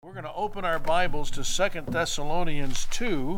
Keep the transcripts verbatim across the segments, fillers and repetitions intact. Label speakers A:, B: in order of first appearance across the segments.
A: We're going to open our Bibles to Second Thessalonians two.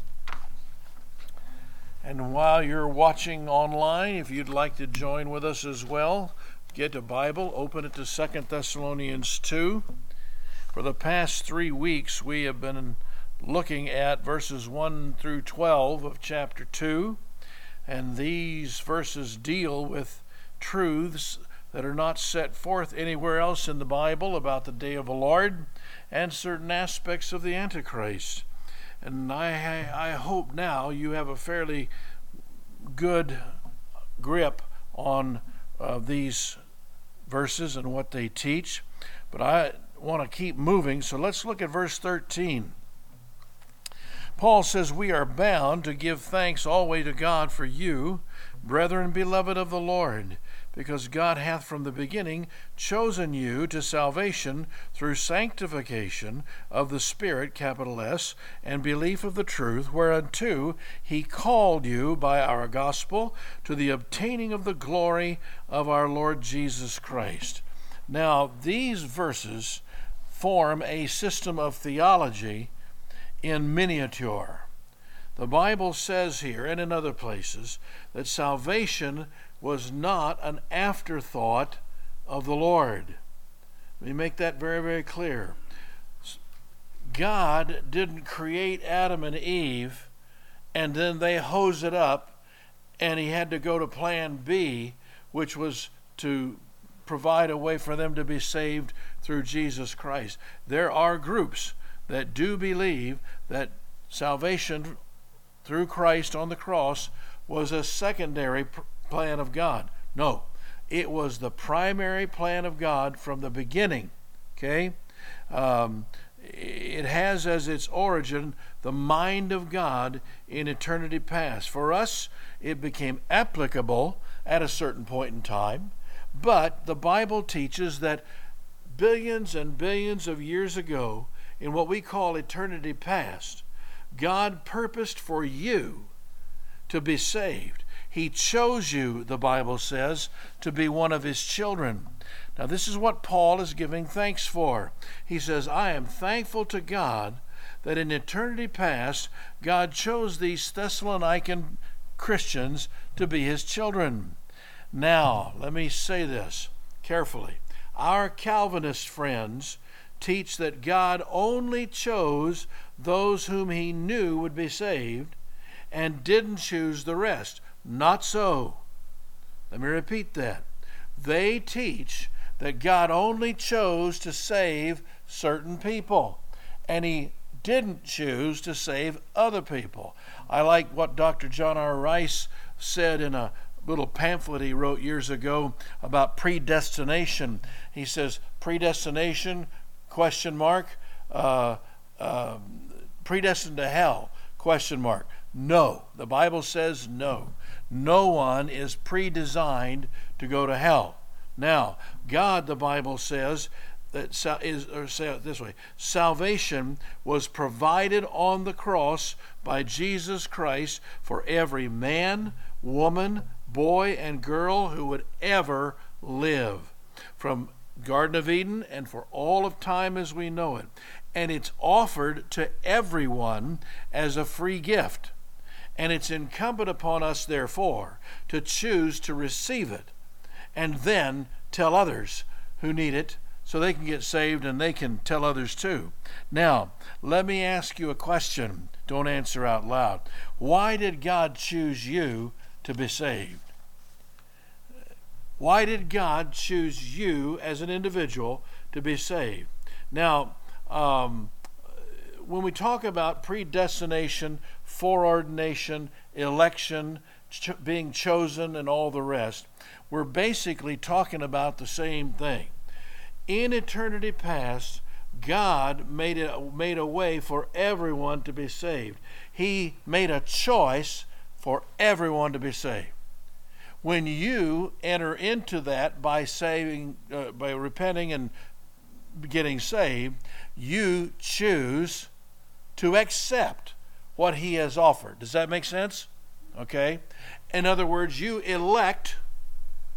A: And while you're watching online, if you'd like to join with us as well, get a Bible, open it to Second Thessalonians two. For the past three weeks, we have been looking at verses one through twelve of chapter two. And these verses deal with truths that are not set forth anywhere else in the Bible about the day of the Lord and certain aspects of the Antichrist. And I, I hope now you have a fairly good grip on uh, these verses and what they teach. But I want to keep moving, so let's look at verse thirteen. Paul says, "We are bound to give thanks always to God for you, brethren beloved of the Lord, because God hath from the beginning chosen you to salvation through sanctification of the Spirit, capital S, and belief of the truth, whereunto he called you by our gospel to the obtaining of the glory of our Lord Jesus Christ." Now, these verses form a system of theology in miniature. The Bible says here and in other places that salvation was not an afterthought of the Lord. Let me make that very, very clear. God didn't create Adam and Eve and then they hose it up and he had to go to plan B, which was to provide a way for them to be saved through Jesus Christ. There are groups that do believe that salvation through Christ on the cross was a secondary pr- plan of God. No, it was the primary plan of God from the beginning. Okay? Um, it has as its origin the mind of God in eternity past. For us, it became applicable at a certain point in time, but the Bible teaches that billions and billions of years ago, in what we call eternity past, God purposed for you to be saved. He chose you, the Bible says, to be one of his children. Now, this is what Paul is giving thanks for. He says, "I am thankful to God that in eternity past, God chose these Thessalonican Christians to be his children." Now, let me say this carefully. Our Calvinist friends teach that God only chose those whom he knew would be saved and didn't choose the rest. Not so. Let me repeat that. They teach that God only chose to save certain people and he didn't choose to save other people. I like what Doctor John R. Rice said in a little pamphlet he wrote years ago about predestination. He says, predestination, question mark, uh, uh, predestined to hell, question mark. No, the Bible says no. No one is pre-designed to go to hell. Now, God, the Bible says, that sal- is, or say it this way, salvation was provided on the cross by Jesus Christ for every man, woman, boy, and girl who would ever live, from Garden of Eden and for all of time as we know it. And it's offered to everyone as a free gift. And it's incumbent upon us, therefore, to choose to receive it and then tell others who need it so they can get saved and they can tell others too. Now, let me ask you a question. Don't answer out loud. Why did God choose you to be saved? Why did God choose you as an individual to be saved? Now, um, when we talk about predestination, foreordination, election, ch- being chosen, and all the rest, we're basically talking about the same thing. In eternity past, God made a, made a way for everyone to be saved. He made a choice for everyone to be saved. When you enter into that by saving, uh, by repenting and getting saved, you choose to accept what he has offered. Does that make sense? Okay. In other words, you elect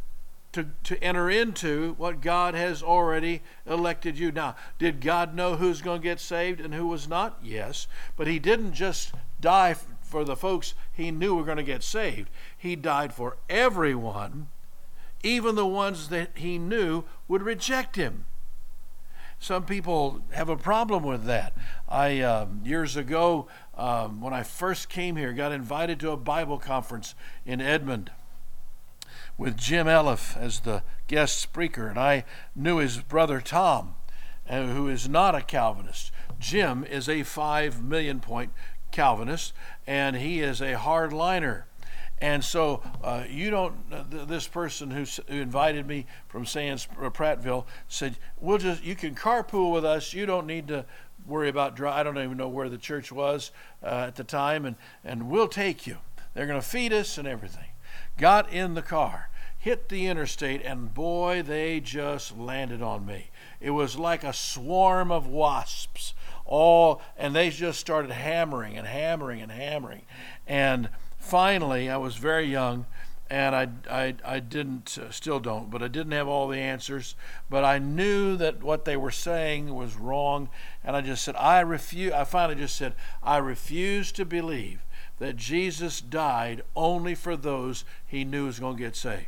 A: to, to enter into what God has already elected you. Now, did God know who's going to get saved and who was not? Yes. But he didn't just die for the folks he knew were going to get saved. He died for everyone, even the ones that he knew would reject him. Some people have a problem with that. I, uh, years ago, um, when I first came here, got invited to a Bible conference in Edmond with Jim Elliff as the guest speaker, and I knew his brother Tom, uh, who is not a Calvinist. Jim is a five million point Calvinist, and he is a hardliner. And so uh, you don't, uh, th- this person who, s- who invited me from Sands, uh, Prattville said, we'll just, you can carpool with us. You don't need to worry about dry. I don't even know where the church was uh, at the time, and, and we'll take you. They're going to feed us and everything. Got in the car, hit the interstate, and boy, they just landed on me. It was like a swarm of wasps, all, and they just started hammering and hammering and hammering. And finally, I was very young, and I, I, I didn't, uh, still don't, but I didn't have all the answers. But I knew that what they were saying was wrong, and I just said, I refuse. I finally just said, I refuse to believe that Jesus died only for those he knew was going to get saved.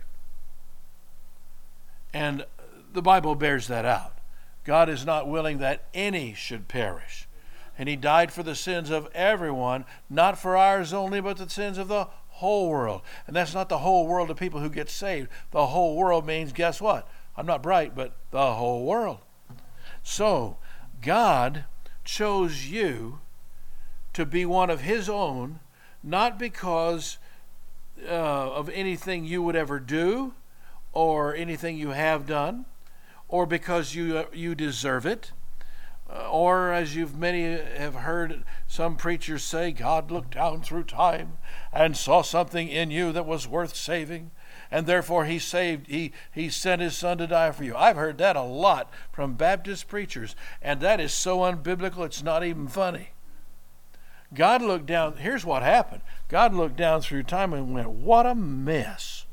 A: And the Bible bears that out. God is not willing that any should perish. And he died for the sins of everyone, not for ours only, but the sins of the whole world. And that's not the whole world of people who get saved. The whole world means, guess what? I'm not bright, but the whole world. So, God chose you to be one of his own, not because uh, of anything you would ever do or anything you have done, or because you uh, you deserve it. Uh, or as you've many have heard some preachers say, God looked down through time and saw something in you that was worth saving, and therefore he saved, he, he sent his son to die for you. I've heard that a lot from Baptist preachers, and that is so unbiblical it's not even funny. God looked down, here's what happened. God looked down through time and went, what a mess.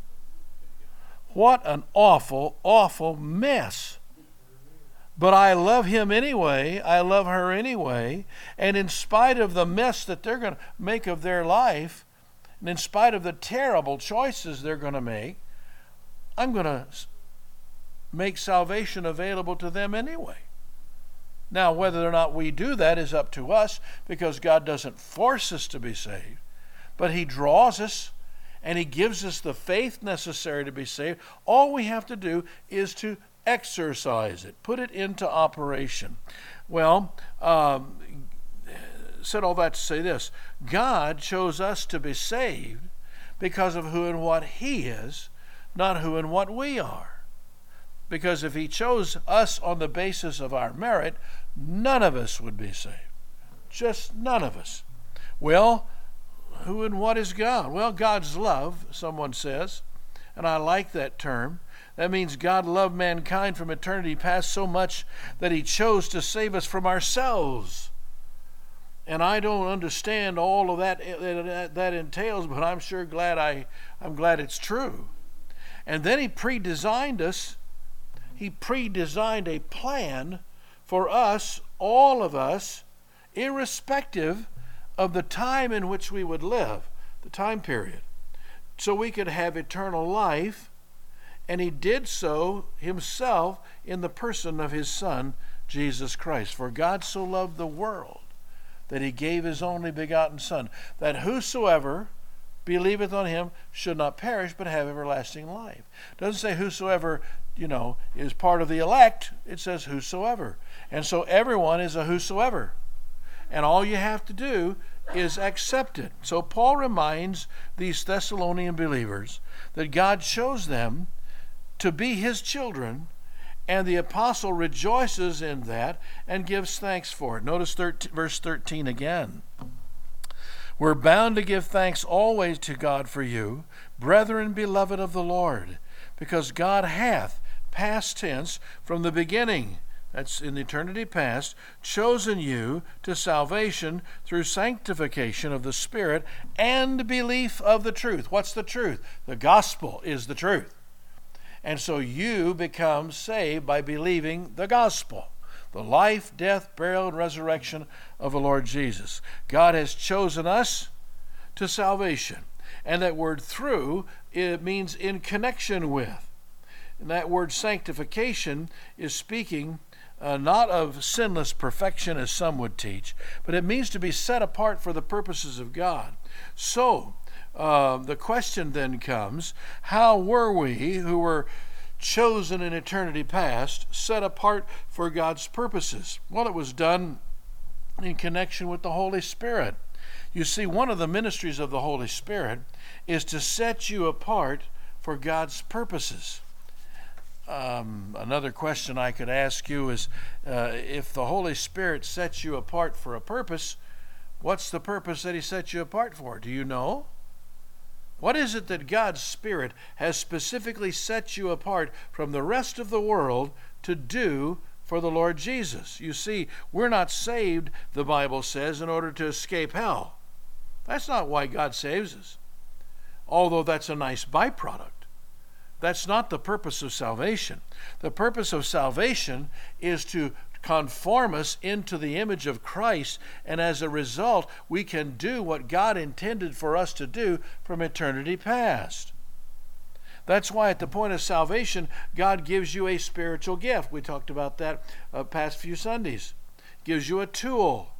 A: What an awful, awful mess. But I love him anyway. I love her anyway. And in spite of the mess that they're going to make of their life, and in spite of the terrible choices they're going to make, I'm going to make salvation available to them anyway. Now, whether or not we do that is up to us, because God doesn't force us to be saved, but he draws us and he gives us the faith necessary to be saved. All we have to do is to exercise it, put it into operation. Well, um, said all that to say this. God chose us to be saved because of who and what he is, not who and what we are. Because if he chose us on the basis of our merit, none of us would be saved. Just none of us. Well, who and what is God? Well, God's love, someone says, and I like that term. That means God loved mankind from eternity past so much that he chose to save us from ourselves. And I don't understand all of that that, that entails, but I'm sure glad I, I'm glad it's true. And then he pre-designed us. He pre-designed a plan for us, all of us, irrespective of the time in which we would live, the time period, so we could have eternal life. And he did so himself in the person of his Son, Jesus Christ. For God so loved the world that he gave his only begotten Son, that whosoever believeth on him should not perish but have everlasting life. It doesn't say whosoever, you know, is part of the elect. It says whosoever. And so everyone is a whosoever. And all you have to do is accept it. So Paul reminds these Thessalonian believers that God chose them to be his children, and the apostle rejoices in that and gives thanks for it. Notice thirteen, verse thirteen again. We're bound to give thanks always to God for you, brethren beloved of the Lord, because God hath, past tense, from the beginning, that's in eternity past, chosen you to salvation through sanctification of the Spirit and belief of the truth. What's the truth? The gospel is the truth. And so you become saved by believing the gospel, the life, death, burial, and resurrection of the Lord Jesus. God has chosen us to salvation. And that word through, it means in connection with. And that word sanctification is speaking uh, not of sinless perfection as some would teach, but it means to be set apart for the purposes of God. So, uh, the question then comes, how were we who were chosen in eternity past set apart for God's purposes? Well, it was done in connection with the Holy Spirit. You see, one of the ministries of the Holy Spirit is to set you apart for God's purposes. Um, another question I could ask you is, uh, if the Holy Spirit sets you apart for a purpose, what's the purpose that he set you apart for? Do you know? What is it that God's Spirit has specifically set you apart from the rest of the world to do for the Lord Jesus? You see, we're not saved, the Bible says, in order to escape hell. That's not why God saves us, although that's a nice byproduct. That's not the purpose of salvation. The purpose of salvation is to conform us into the image of Christ, and as a result, we can do what God intended for us to do from eternity past. That's why at the point of salvation, God gives you a spiritual gift. We talked about that uh, past few Sundays. Gives you a tool.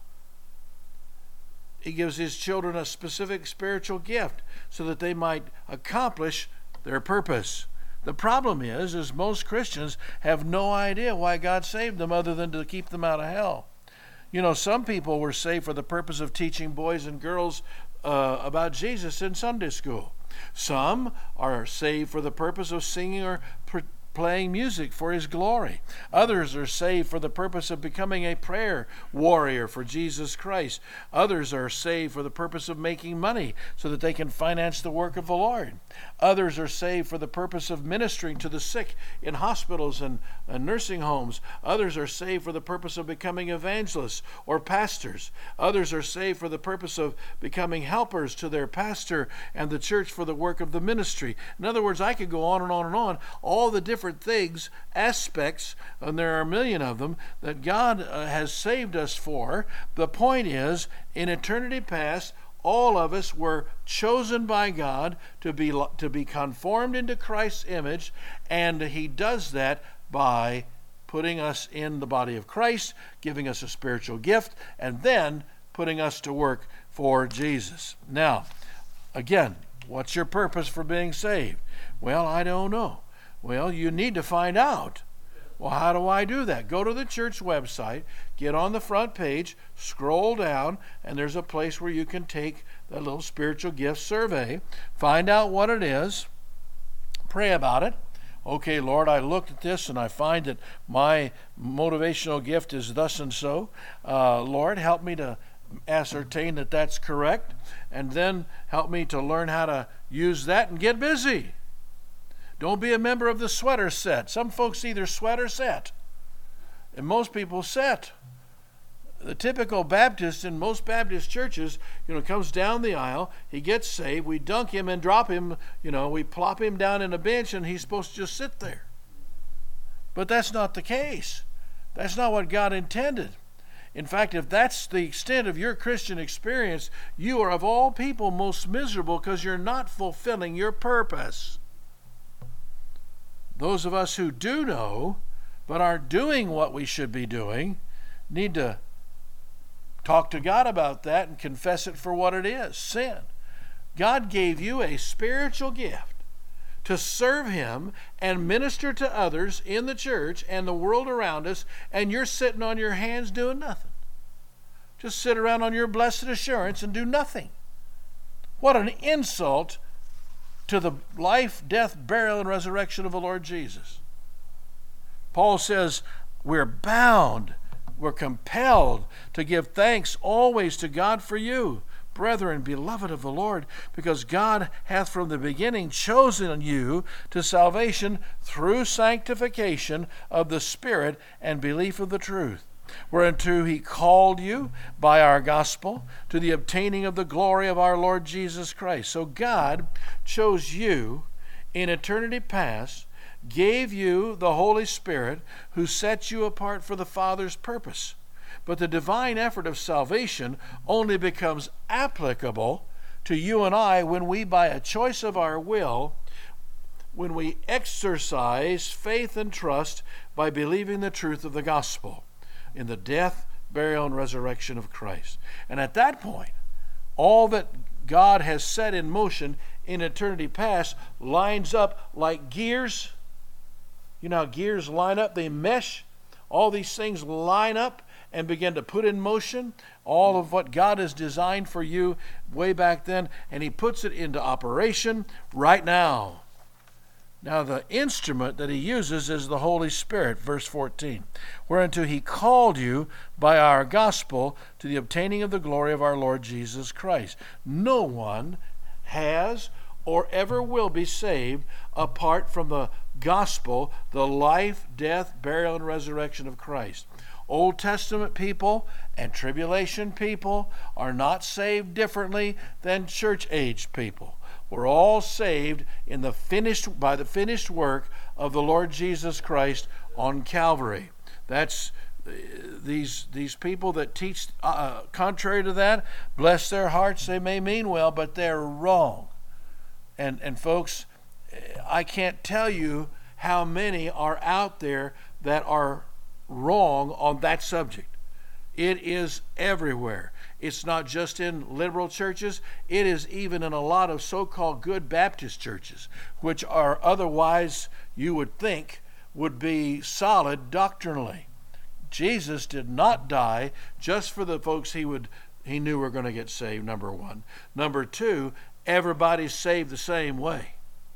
A: He gives his children a specific spiritual gift so that they might accomplish their purpose. The problem is, is most Christians have no idea why God saved them other than to keep them out of hell. You know, some people were saved for the purpose of teaching boys and girls uh, about Jesus in Sunday school. Some are saved for the purpose of singing or pr- playing music for his glory. Others are saved for the purpose of becoming a prayer warrior for Jesus Christ. Others are saved for the purpose of making money so that they can finance the work of the Lord. Others are saved for the purpose of ministering to the sick in hospitals and, and nursing homes. Others are saved for the purpose of becoming evangelists or pastors. Others are saved for the purpose of becoming helpers to their pastor and the church for the work of the ministry. In other words, I could go on and on and on, all the different things, aspects, and there are a million of them, that God uh, has saved us for. The point is, in eternity past, all of us were chosen by God to be to be conformed into Christ's image, and he does that by putting us in the body of Christ, giving us a spiritual gift, and then putting us to work for Jesus. Now, again, what's your purpose for being saved? Well, I don't know. Well, you need to find out. Well, how do I do that? Go to the church website, get on the front page, scroll down, and there's a place where you can take that little spiritual gift survey, find out what it is, pray about it. Okay, Lord, I looked at this and I find that my motivational gift is thus and so. Uh, Lord, help me to ascertain that that's correct, and then help me to learn how to use that and get busy. Don't be a member of the sweater set. Some folks either sweat or set, and most people set. The typical Baptist in most Baptist churches, you know, comes down the aisle, he gets saved, we dunk him and drop him, you know, we plop him down in a bench and he's supposed to just sit there. But that's not the case. That's not what God intended. In fact, if that's the extent of your Christian experience, you are of all people most miserable because you're not fulfilling your purpose. Those of us who do know, but aren't doing what we should be doing, need to talk to God about that and confess it for what it is, sin. God gave you a spiritual gift to serve him and minister to others in the church and the world around us, and you're sitting on your hands doing nothing. Just sit around on your blessed assurance and do nothing. What an insult to the life, death, burial, and resurrection of the Lord Jesus. Paul says we're bound, we're compelled to give thanks always to God for you, brethren, beloved of the Lord, because God hath from the beginning chosen you to salvation through sanctification of the Spirit and belief of the truth, whereunto he called you by our gospel to the obtaining of the glory of our Lord Jesus Christ. So God chose you in eternity past, gave you the Holy Spirit who sets you apart for the Father's purpose. But the divine effort of salvation only becomes applicable to you and I when we, by a choice of our will, when we exercise faith and trust by believing the truth of the gospel in the death, burial, and resurrection of Christ. And at that point, all that God has set in motion in eternity past lines up like gears. You know how gears line up, they mesh. All these things line up and begin to put in motion all of what God has designed for you way back then, and he puts it into operation right now. Now the instrument that he uses is the Holy Spirit, verse fourteen, whereunto he called you by our gospel to the obtaining of the glory of our Lord Jesus Christ. No one has or ever will be saved apart from the gospel, the life, death, burial, and resurrection of Christ. Old Testament people and tribulation people are not saved differently than church-age people. We're all saved in the finished by the finished work of the Lord Jesus Christ on Calvary. That's uh, these these people that teach uh, contrary to that. Bless their hearts; they may mean well, but they're wrong. And and folks, I can't tell you how many are out there that are wrong on that subject. It is everywhere. It's not just in liberal churches. It is even in a lot of so-called good Baptist churches, which are otherwise, you would think, would be solid doctrinally. Jesus did not die just for the folks he would he knew were going to get saved, number one. Number two, everybody's saved the same way.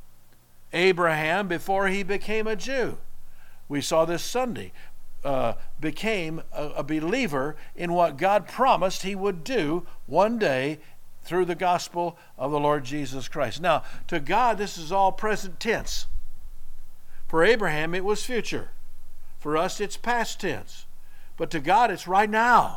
A: Abraham, before he became a Jew, we saw this Sunday, Uh, became a, a believer in what God promised he would do one day through the gospel of the Lord Jesus Christ. Now, to God, this is all present tense. For Abraham, it was future. For us, it's past tense. But to God, it's right now.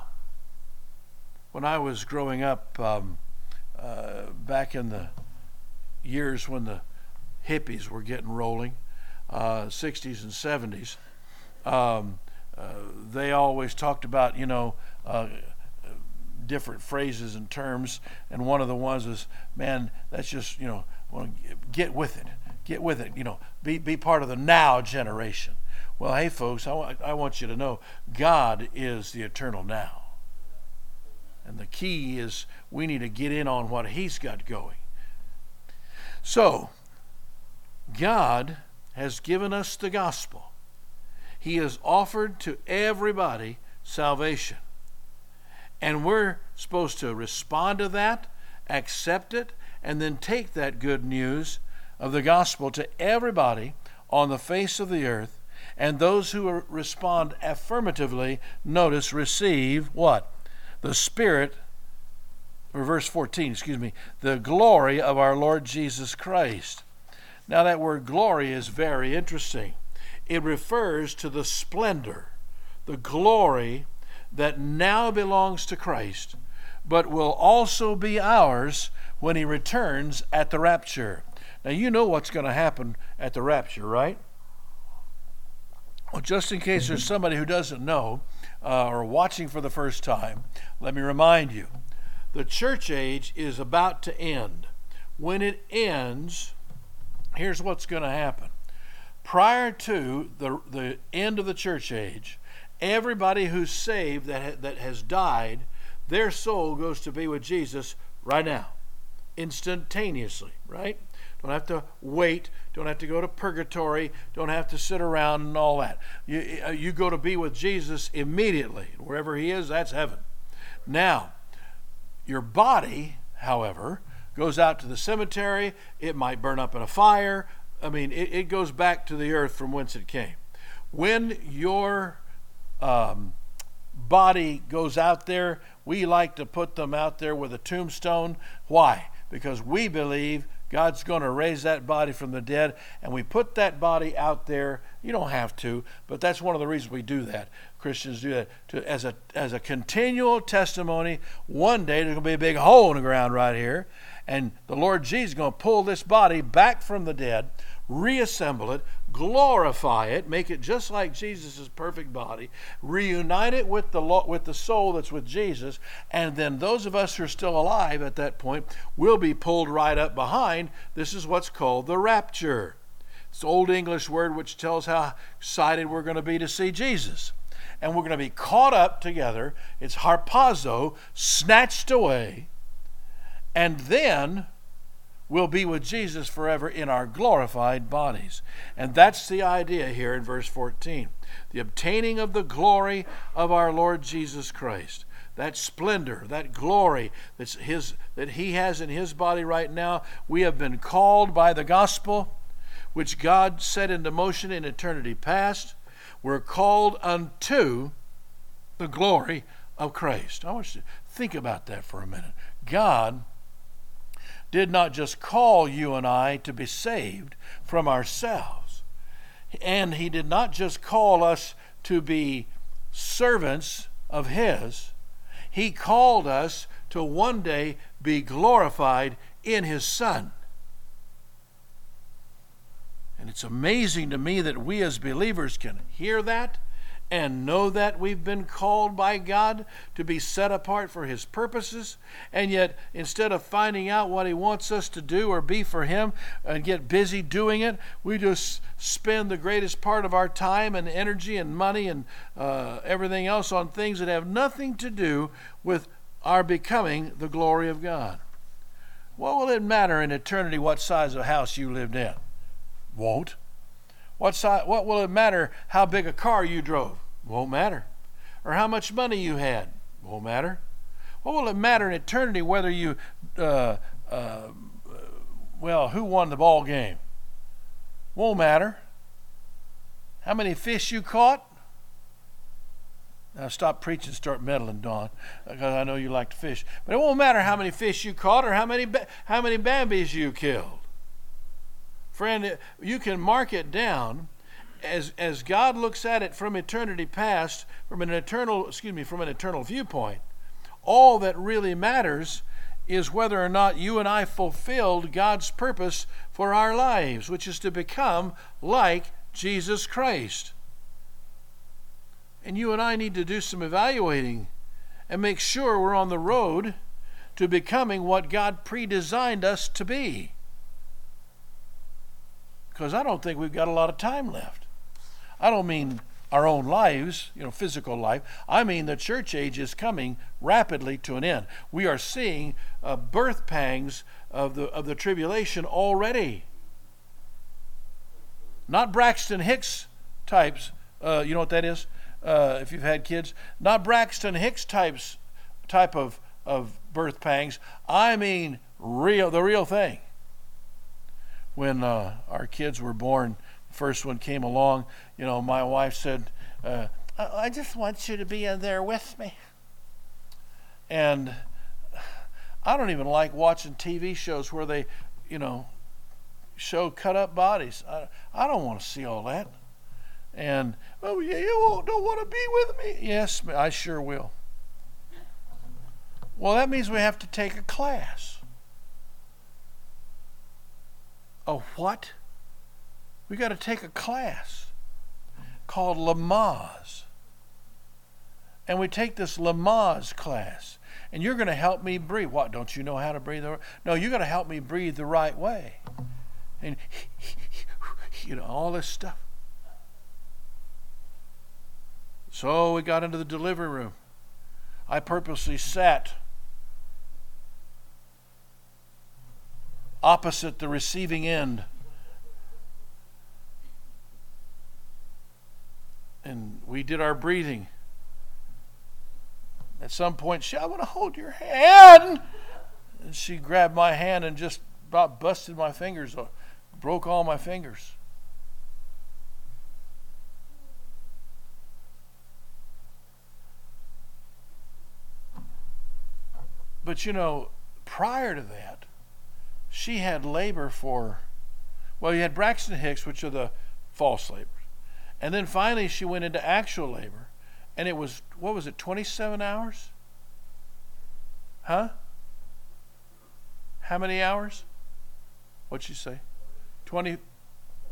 A: When I was growing up, um, uh, back in the years when the hippies were getting rolling, uh, sixties and seventies, um, Uh, they always talked about, you know, uh, different phrases and terms, and one of the ones was, man, that's just, you know, get with it, get with it, you know, be be part of the now generation. Well, hey, folks, I, w- I want you to know God is the eternal now. And the key is we need to get in on what he's got going. So, God has given us the gospel. He has offered to everybody salvation. And we're supposed to respond to that, accept it, and then take that good news of the gospel to everybody on the face of the earth. And those who respond affirmatively, notice, receive what? The Spirit, or verse fourteen, excuse me, the glory of our Lord Jesus Christ. Now that word glory is very interesting. It refers to the splendor, the glory that now belongs to Christ, but will also be ours when he returns at the rapture. Now, you know what's going to happen at the rapture, right? Well, just in case there's somebody who doesn't know uh, or watching for the first time, let me remind you. The church age is about to end. When it ends, here's what's going to happen. Prior to the the end of the church age, everybody who's saved that ha- that has died, their soul goes to be with Jesus right now, instantaneously, right? Don't have to wait, don't have to go to purgatory, don't have to sit around and all that. You, you go to be with Jesus immediately. Wherever he is, that's heaven. Now, your body, however, goes out to the cemetery. It might burn up in a fire. I mean, it, it goes back to the earth from whence it came. When your um, body goes out there, we like to put them out there with a tombstone. Why? Because we believe God's going to raise that body from the dead, and we put that body out there. You don't have to, but that's one of the reasons we do that. Christians do that to, as a as a continual testimony. One day there's going to be a big hole in the ground right here, and the Lord Jesus is going to pull this body back from the dead, reassemble it, glorify it, make it just like Jesus' perfect body, reunite it with the lo- with the soul that's with Jesus, and then those of us who are still alive at that point will be pulled right up behind. This is what's called the rapture. It's an old English word which tells how excited we're going to be to see Jesus. And we're going to be caught up together. It's harpazo, snatched away, and then we'll be with Jesus forever in our glorified bodies. And that's the idea here in verse fourteen. The obtaining of the glory of our Lord Jesus Christ. That splendor, that glory that's his, that he has in his body right now. We have been called by the gospel, which God set into motion in eternity past. We're called unto the glory of Christ. I want you to think about that for a minute. God did not just call you and I to be saved from ourselves. And he did not just call us to be servants of his. He called us to one day be glorified in his Son. And it's amazing to me that we as believers can hear that and know that we've been called by God to be set apart for his purposes. And yet, instead of finding out what he wants us to do or be for him and get busy doing it, we just spend the greatest part of our time and energy and money and uh, everything else on things that have nothing to do with our becoming the glory of God. What will it matter in eternity what size of house you lived in? Won't. What size, what will it matter how big a car you drove? Won't matter. Or how much money you had? Won't matter. What will it matter in eternity whether you, uh, uh, well, who won the ball game? Won't matter. How many fish you caught? Now stop preaching, start meddling, Don, because I know you like to fish. But it won't matter how many fish you caught or how many how many Bambis you killed. Friend, you can mark it down as as God looks at it from eternity past, from an eternal, excuse me, from an eternal viewpoint. All that really matters is whether or not you and I fulfilled God's purpose for our lives, which is to become like Jesus Christ. And you and I need to do some evaluating and make sure we're on the road to becoming what God pre-designed us to be. Because I don't think we've got a lot of time left. I don't mean our own lives, you know, physical life. I mean the church age is coming rapidly to an end. We are seeing uh, birth pangs of the of the tribulation already. Not Braxton Hicks types. Uh, you know what that is? Uh, if you've had kids, not Braxton Hicks types type of of birth pangs. I mean real, the real thing. When uh, our kids were born, the first one came along, you know, my wife said, uh, I-, I just want you to be in there with me. And I don't even like watching T V shows where they, you know, show cut up bodies. I, I don't want to see all that. And, oh, yeah, you won't, don't want to be with me? Yes, I sure will. Well, that means we have to take a class. A what? We got to take a class called Lamaze. And we take this Lamaze class. And you're going to help me breathe. What, don't you know how to breathe? No, you're going to help me breathe the right way. And, you know, all this stuff. So we got into the delivery room. I purposely sat opposite the receiving end. And we did our breathing. At some point, she, I want to hold your hand. And she grabbed my hand and just about busted my fingers, broke all my fingers. But you know, prior to that, she had labor for, well, you had Braxton Hicks, which are the false labors. And then finally she went into actual labor. And it was, what was it, twenty-seven hours? Huh? How many hours? What'd she say? twenty,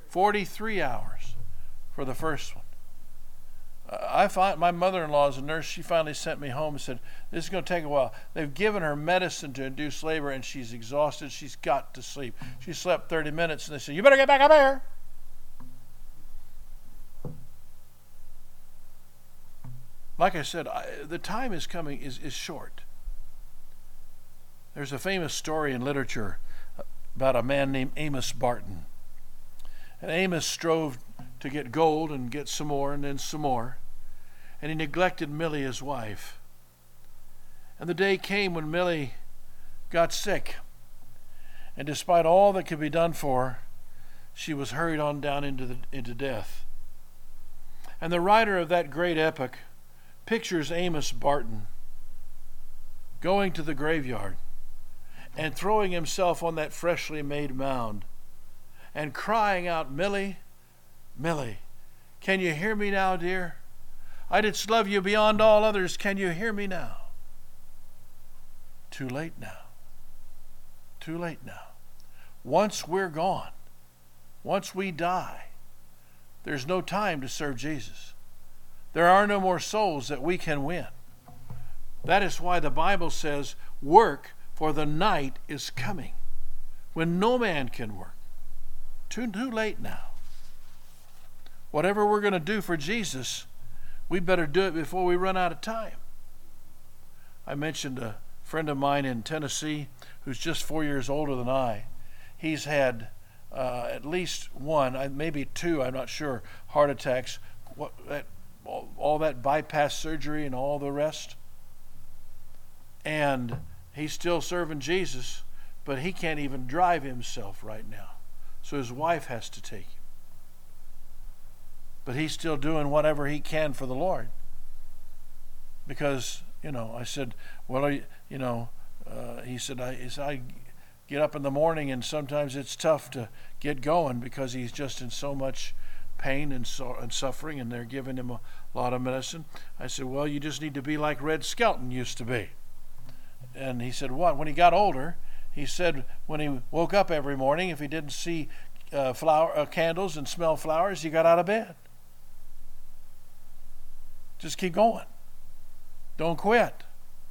A: forty-three hours for the first one. Uh, I find my mother-in-law is a nurse. She finally sent me home and said, this is going to take a while. They've given her medicine to induce labor, and she's exhausted. She's got to sleep. She slept thirty minutes, and they said, you better get back up here. Like I said, I, the time is coming is, is short. There's a famous story in literature about a man named Amos Barton. And Amos strove to get gold and get some more and then some more. And he neglected Millie, his wife. And the day came when Millie got sick. And despite all that could be done for her, she was hurried on down into, the, into death. And the writer of that great epic pictures Amos Barton going to the graveyard and throwing himself on that freshly made mound and crying out, Millie, Millie, can you hear me now, dear? I didst love you beyond all others. Can you hear me now? Too late now. Too late now. Once we're gone, once we die, there's no time to serve Jesus. There are no more souls that we can win. That is why the Bible says, work, for the night is coming, when no man can work. Too, too late now. Whatever we're going to do for Jesus, we better do it before we run out of time. I mentioned a friend of mine in Tennessee who's just four years older than I. He's had uh, at least one, maybe two, I'm not sure, heart attacks, what, that, all, all that bypass surgery and all the rest. And he's still serving Jesus, but he can't even drive himself right now. So his wife has to take him. But he's still doing whatever he can for the Lord. Because, you know, I said, well, are you, you know, uh, he said, I, he said, I get up in the morning and sometimes it's tough to get going because he's just in so much pain and, so, and suffering, and they're giving him a lot of medicine. I said, well, you just need to be like Red Skelton used to be. And he said, what? When he got older, he said when he woke up every morning, if he didn't see uh, flower uh, candles and smell flowers, he got out of bed. Just keep going. Don't quit.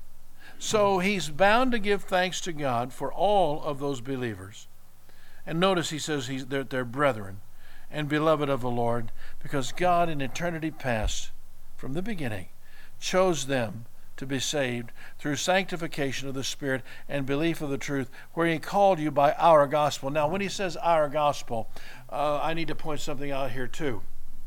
A: So he's bound to give thanks to God for all of those believers. And notice he says he's, they're, they're brethren and beloved of the Lord, because God in eternity past, from the beginning, chose them to be saved through sanctification of the Spirit and belief of the truth, where he called you by our gospel. Now, when he says our gospel, uh, I need to point something out here too.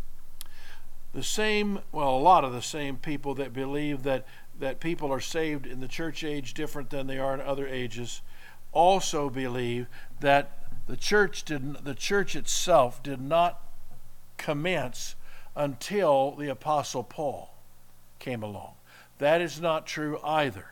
A: The same, well, a lot of the same people that believe that, that people are saved in the church age different than they are in other ages, also believe that the church didn't, the church itself did not commence until the Apostle Paul came along. That is not true either.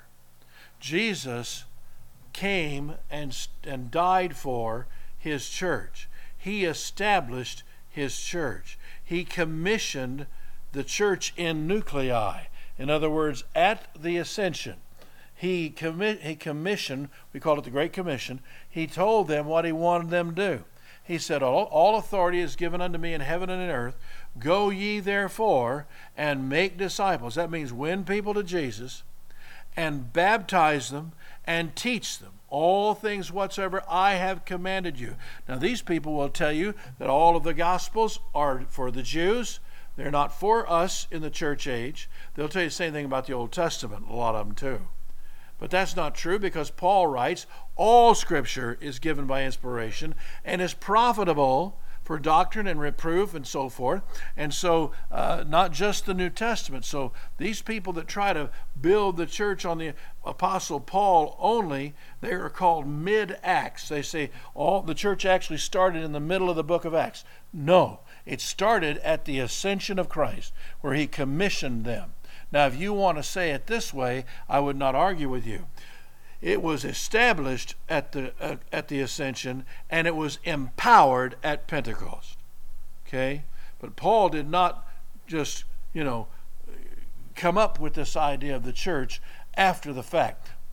A: Jesus came and, and died for his church. He established his church. He commissioned the church in nuclei. In other words, at the ascension, he, commi- he commissioned, we call it the Great Commission, he told them what he wanted them to do. He said, all, all authority is given unto me in heaven and in earth. Go ye therefore and make disciples. That means win people to Jesus and baptize them and teach them all things whatsoever I have commanded you. Now these people will tell you that all of the Gospels are for the Jews. They're not for us in the church age. They'll tell you the same thing about the Old Testament, a lot of them too. But that's not true, because Paul writes, all Scripture is given by inspiration and is profitable for doctrine and reproof and so forth. And so uh, not just the New Testament. So these people that try to build the church on the Apostle Paul only, they are called mid-Acts. They say all the church actually started in the middle of the book of Acts. No, it started at the ascension of Christ, where he commissioned them. Now, if you want to say it this way, I would not argue with you. It was established at the uh, at the ascension, and it was empowered at Pentecost. Okay? But Paul did not just, you know, come up with this idea of the church after the fact.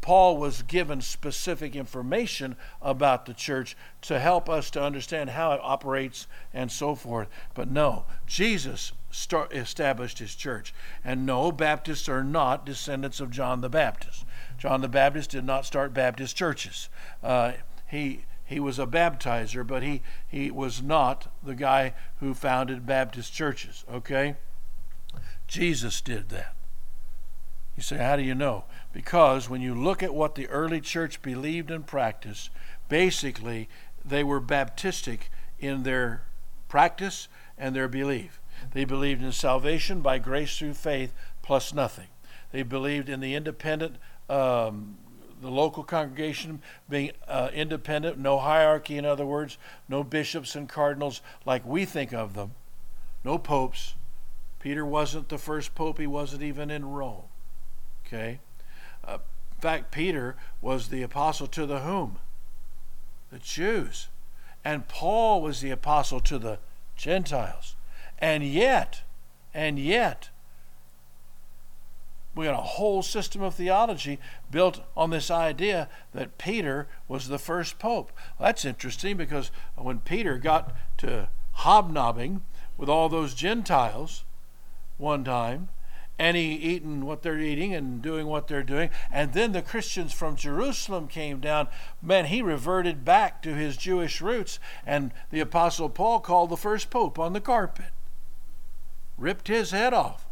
A: Paul was given specific information about the church to help us to understand how it operates and so forth. But no, Jesus start, established his church. And no, Baptists are not descendants of John the Baptist. John the Baptist did not start Baptist churches. Uh, he he was a baptizer, but he, he was not the guy who founded Baptist churches, okay? Jesus did that. You say, how do you know? Because when you look at what the early church believed and practiced, basically they were Baptistic in their practice and their belief. They believed in salvation by grace through faith plus nothing. They believed in the independent, um, the local congregation being uh, independent, no hierarchy, in other words, no bishops and cardinals like we think of them, no popes. Peter wasn't the first pope. He wasn't even in Rome. Okay? Uh, in fact, Peter was the apostle to the whom? The Jews. And Paul was the apostle to the Gentiles. And yet, and yet, we got a whole system of theology built on this idea that Peter was the first pope. Well, that's interesting, because when Peter got to hobnobbing with all those Gentiles one time, and he eating what they're eating and doing what they're doing, and then the Christians from Jerusalem came down, man, he reverted back to his Jewish roots, and the Apostle Paul called the first pope on the carpet. Ripped his head off.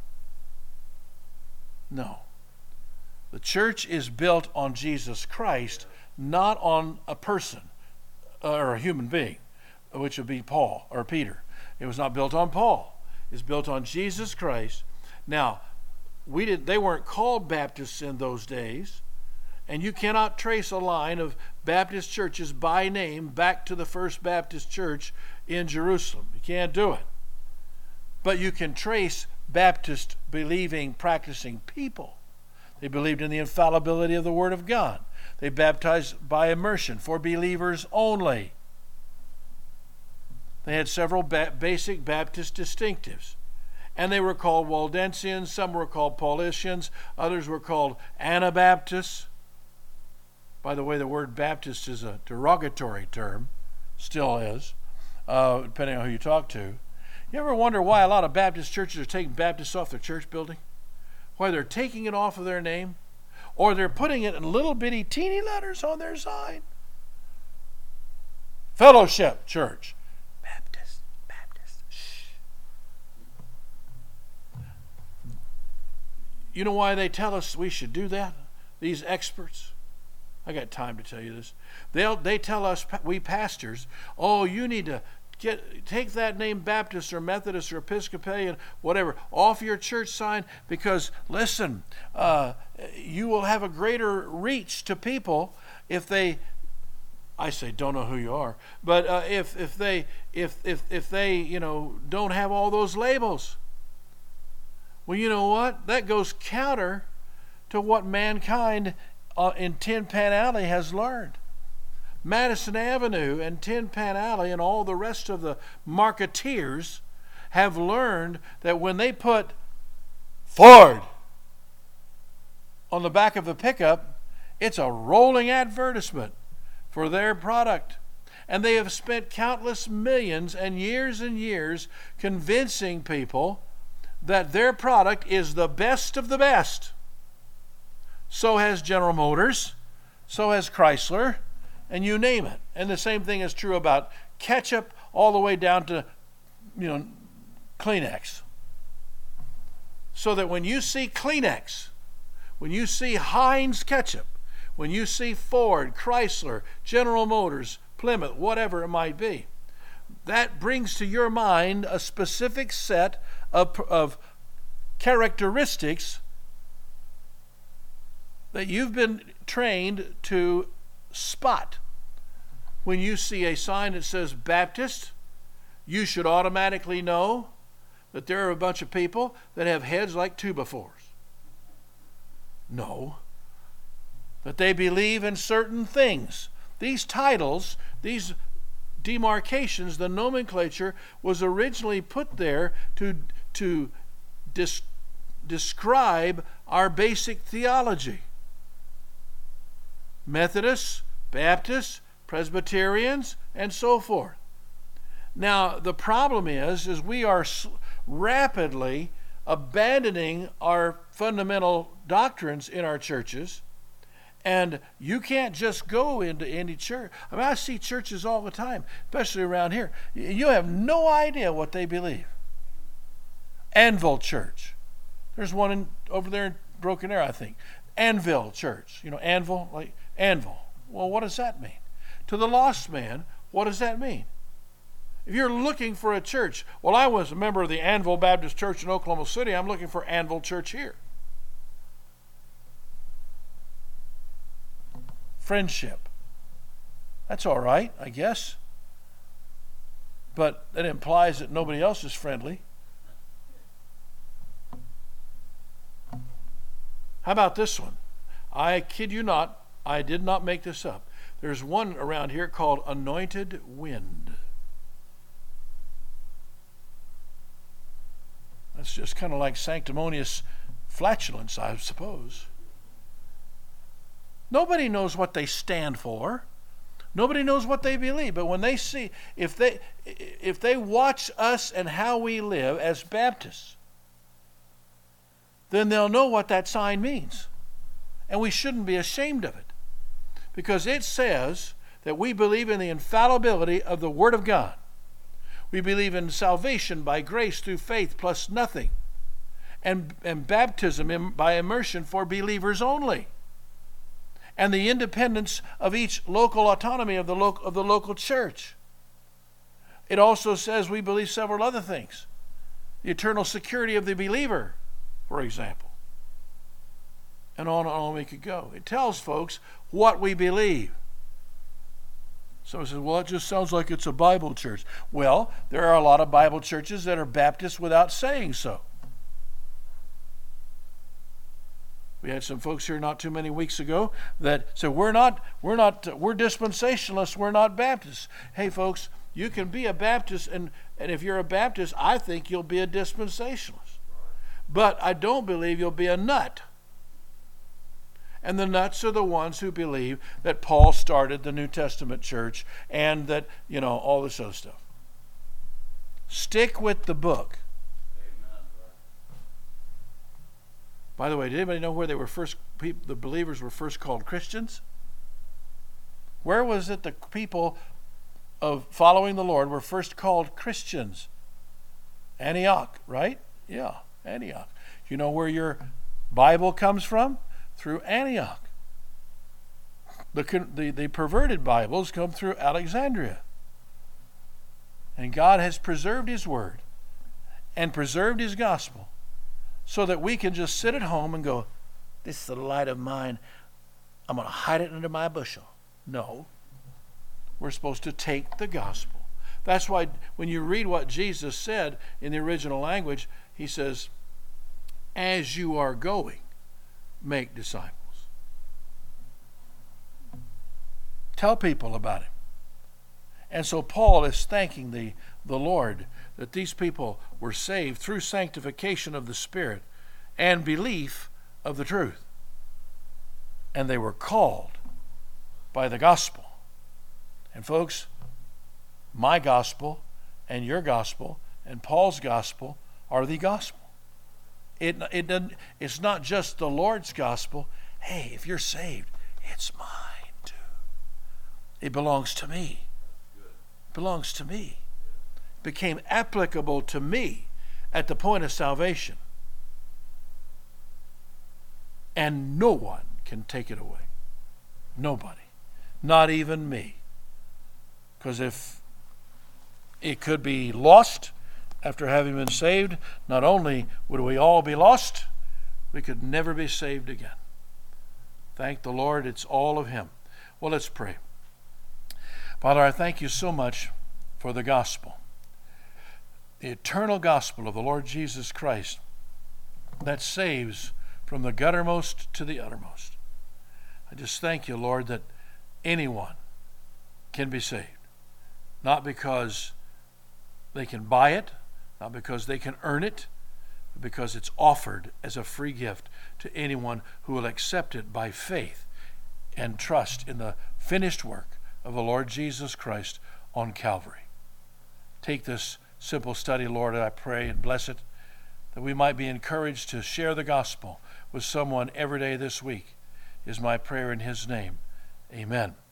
A: No. The church is built on Jesus Christ, not on a person or a human being, which would be Paul or Peter. It was not built on Paul. It's built on Jesus Christ. Now, we did they weren't called Baptists in those days, and you cannot trace a line of Baptist churches by name back to the first Baptist church in Jerusalem. You can't do it. But you can trace Baptist believing, practicing people. They believed in the infallibility of the Word of God. They baptized by immersion for believers only. They had several ba- basic Baptist distinctives. And they were called Waldensians, some were called Paulicians, others were called Anabaptists. By the way, the word Baptist is a derogatory term, still is, uh, depending on who you talk to. You ever wonder why a lot of Baptist churches are taking Baptists off their church building? Why they're taking it off of their name? Or they're putting it in little bitty teeny letters on their sign? Fellowship Church. Baptist, Baptist. Shh. You know why they tell us we should do that? These experts. I got time to tell you this. They'll they tell us, we pastors, oh, you need to Get, take that name Baptist or Methodist or Episcopalian, whatever, off your church sign, because, listen, uh, you will have a greater reach to people if they, I say don't know who you are, but uh, if if they if if if they you know don't have all those labels. Well, you know what? That goes counter to what mankind uh, in Tin Pan Alley has learned. Madison Avenue and Tin Pan Alley and all the rest of the marketeers have learned that when they put Ford on the back of the pickup, it's a rolling advertisement for their product. And they have spent countless millions and years and years convincing people that their product is the best of the best. So has General Motors, so has Chrysler, and you name it. And the same thing is true about ketchup all the way down to, you know, Kleenex. So that when you see Kleenex, when you see Heinz ketchup, when you see Ford, Chrysler, General Motors, Plymouth, whatever it might be, that brings to your mind a specific set of, of characteristics that you've been trained to spot. When you see a sign that says Baptist, you should automatically know that there are a bunch of people that have heads like two-by-fours. No. That they believe in certain things. These titles, these demarcations, the nomenclature was originally put there to, to dis, describe our basic theology. Methodists, Baptists, Presbyterians, and so forth. Now, the problem is, is we are rapidly abandoning our fundamental doctrines in our churches, and you can't just go into any church. I mean, I see churches all the time, especially around here. You have no idea what they believe. Anvil Church. There's one in, over there in Broken Arrow, I think. Anvil Church. You know, Anvil, like Anvil. Well, what does that mean? To the lost man, what does that mean? If you're looking for a church, well, I was a member of the Anvil Baptist Church in Oklahoma City. I'm looking for Anvil Church here. Friendship. That's all right, I guess. But that implies that nobody else is friendly. How about this one? I kid you not, I did not make this up. There's one around here called Anointed Wind. That's just kind of like sanctimonious flatulence, I suppose. Nobody knows what they stand for. Nobody knows what they believe. But when they see, if they if they watch us and how we live as Baptists, then they'll know what that sign means. And we shouldn't be ashamed of it. Because it says that we believe in the infallibility of the Word of God. We believe in salvation by grace through faith plus nothing. And, and baptism in, by immersion for believers only. And the independence of each local autonomy of the, lo- of the local church. It also says we believe several other things. The eternal security of the believer, for example. And on and on we could go. It tells folks what we believe. Someone says, well, it just sounds like it's a Bible church. Well, there are a lot of Bible churches that are Baptists without saying so. We had some folks here not too many weeks ago that said, we're not, we're not, we're dispensationalists, we're not Baptists. Hey, folks, you can be a Baptist, and, and if you're a Baptist, I think you'll be a dispensationalist. But I don't believe you'll be a nut. And the nuts are the ones who believe that Paul started the New Testament church and that, you know, all this other stuff. Stick with the book. Amen. By the way, did anybody know where they were first, the believers were first called Christians? Where was it the people of following the Lord were first called Christians? Antioch, right? Yeah, Antioch. You know where your Bible comes from? Through Antioch. The, the, the perverted Bibles come through Alexandria. And God has preserved His Word and preserved His gospel so that we can just sit at home and go, this is the light of mine. I'm going to hide it under my bushel. No. We're supposed to take the gospel. That's why when you read what Jesus said in the original language, He says, as you are going, make disciples. Tell people about Him. And so Paul is thanking the, the Lord that these people were saved through sanctification of the Spirit and belief of the truth. And they were called by the gospel. And folks, my gospel and your gospel and Paul's gospel are the gospel. It, it doesn't, it's not just the Lord's gospel. Hey, if you're saved, it's mine too. It belongs to me. It belongs to me. It became applicable to me at the point of salvation. And no one can take it away. Nobody. Not even me. Because if it could be lost after having been saved, not only would we all be lost, we could never be saved again. Thank the Lord, it's all of Him. Well, let's pray. Father, I thank You so much for the gospel, the eternal gospel of the Lord Jesus Christ that saves from the guttermost to the uttermost. I just thank You, Lord, that anyone can be saved, not because they can buy it, not because they can earn it, but because it's offered as a free gift to anyone who will accept it by faith and trust in the finished work of the Lord Jesus Christ on Calvary. Take this simple study, Lord, I pray, and bless it, that we might be encouraged to share the gospel with someone every day this week, is my prayer in his name. Amen.